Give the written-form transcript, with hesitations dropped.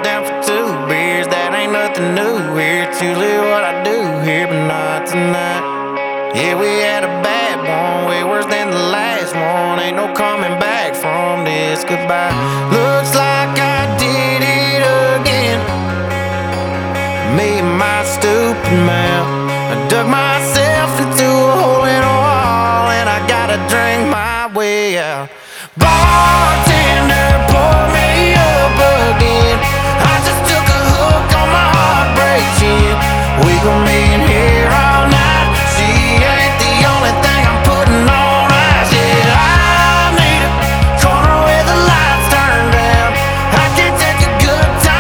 down for 2 beers, that ain't nothing new here. It's usually what I do here, but not tonight. Yeah, we had a